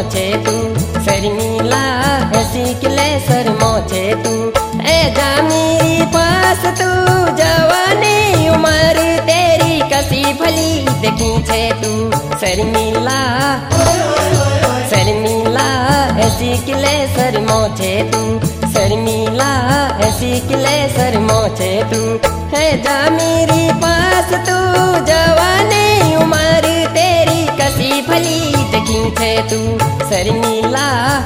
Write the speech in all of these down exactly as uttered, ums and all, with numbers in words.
मोछे तू शर्मीला ऐसी किले सर मोछे तू ए जा मेरी पास तू जवानी उम्र तेरी कसी भली देखी छे तू शर्मीला शर्मीला ऐसी किले सर मोछे तू शर्मीला ऐसी किले सर मोछे तू है जा मेरी पास तू जवानी उम्र तेरी कसी भली देखी छे तू शर्मीला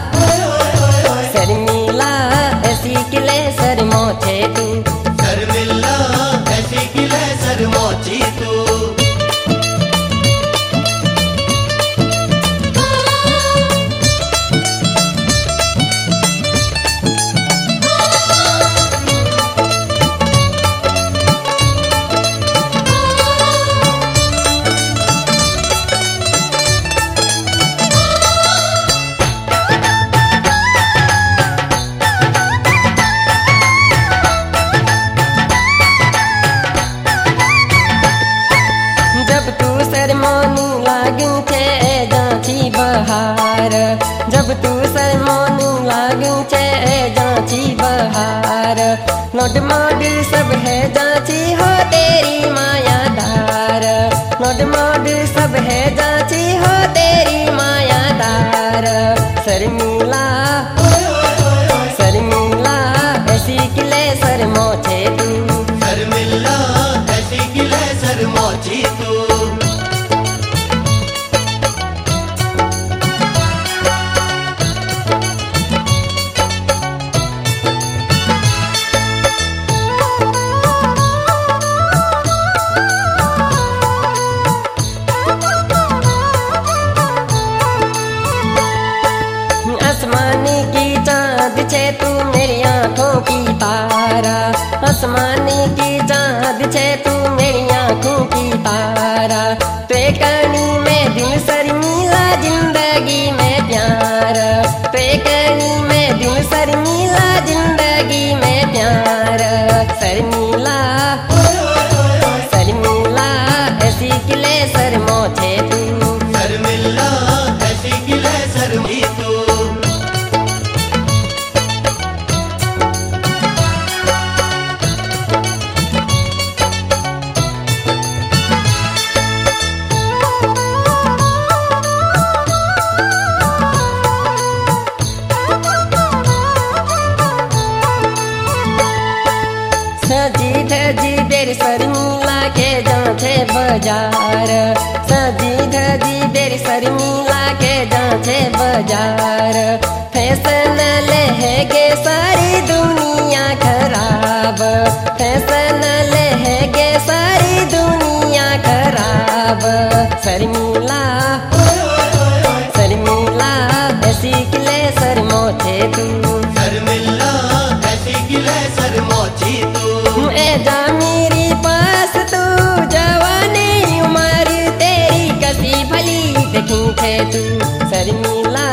शर्मीला ऐसी किले सर मोछे तू शर्मिला ऐसी किले सर मोची तू शर्मानी लागू छे जाची बहार जब तू शर्मानी लागू छे जाची बहार नोट मोड सब है जाची हो तेरी माया धार नोट मोड सब है जाची हो तेरी माया धार शर्मीला शर्मीला ऐसी किले सर मोछे तू शर्मिला ऐसी किले सर मोची तू आसमानी की चाँद छे तू मेरी आँखों की तारा आसमानी की चाँद छे तू मेरी आँखों की तारा ते कणी में दिल शर्मीला जिंदगी में प्यार ते कणी में दिल शर्मीला जिंदगी में प्यार शर्मीला शर्मीला ऐसी किले सर मोछे तू शर्मिला ऐसी किले सर मोची तू सजी धजी देर शर्मीला के जाछे बाजार सजी धजी देर शर्मीला के जाछे बाजार फैशन लहगे सारी दुनिया खराब फैशन लहगे सारी दुनिया खराब शर्मीला शर्मीला ऐसी किले सर मोछे तू शर्मिला ऐसी किले सर मोची तू ए जा मेरी पास तू जवानी उम्र तेरी कसी भली देखी छे तू शर्मीला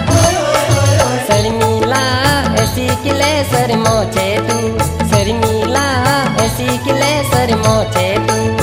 शर्मीला ऐसी किले सर मोछे तू शर्मीला ऐसी किले सर मोछे तू।